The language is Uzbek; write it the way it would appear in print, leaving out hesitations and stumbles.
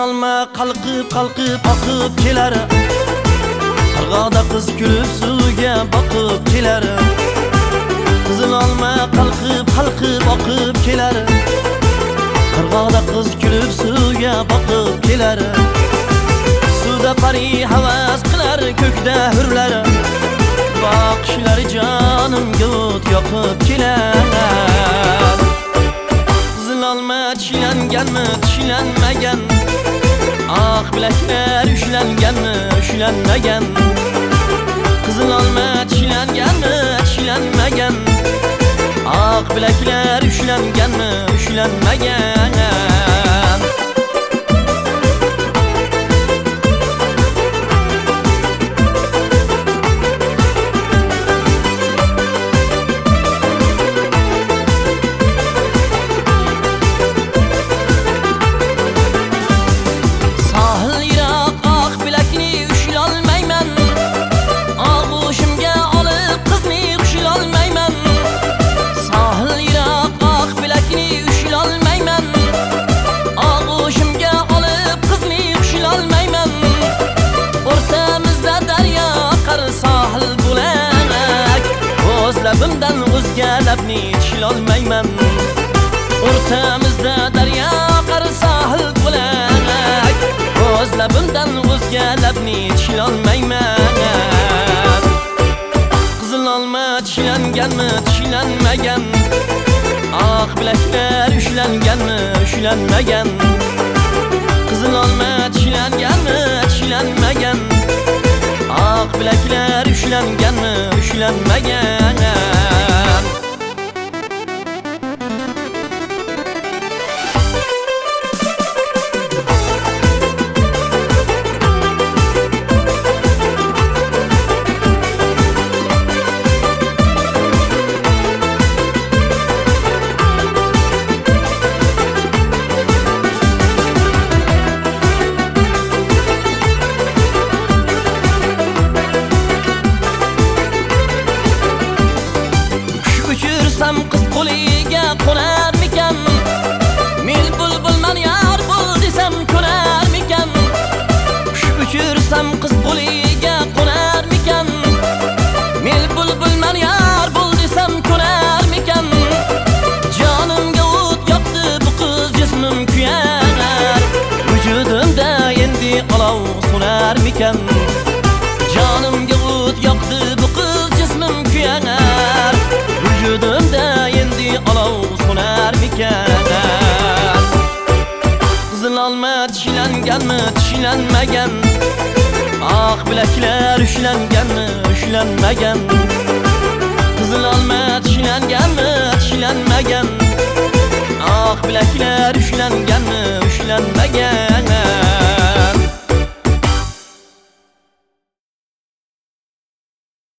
olma qalqib oqib kelar. Qirg'oqda qiz kulib suvga boqib kelar. Qizil olma qalqib oqib kelar. Qirg'oqda qiz kulib suvga boqib kelar. Suvda pari havas qilar, ko'kda hurlar. Boqishlar jonimga o't yoqib kelar. Qizil olma tishlanganmi, tishlanmagan? Ah bilaklar ushlanganmi, ushlanmagan? Qizil olma tishlanganmi, tishlanmagan? Ah bilaklar ushlanganmi, ushlanmagan? Labimdan o'zga labni tishlolmayman. O'rtamizda daryo qari sohil bo'lak. O'z labimdan o'zga labni tishlolmayman. Qizil olma tishlanganmi, tishlanmagan? Ah bilaklar ushlanganmi, ushlanmagan? Qizil olma tishlanganmi, tishlanmagan? Ah bilaklar ushlanganmi, ushlanmagan? Qiz qo'liga qo'narmikan? Men bulbulman yar bul desam ko'narmikan? Qush uchirsam qiz qo'liga qo'narmikan? Men bulbulman yar bul desam ko'narmikan? Jonimga o't yoqdi bu qiz, jismim kuyar. Vujudimda endi olov so'narmikan? Jonimga o't yoqdi bu qiz, jismim kuyar. Vujudimda endi olov so'narmikan? Qizil olma tishlanganmi, tishlanmagan? Ah bilaklar ushlanganmi, ushlanmagan? Qizil olma tishlanganmi, tishlanmagan? Ah bilaklar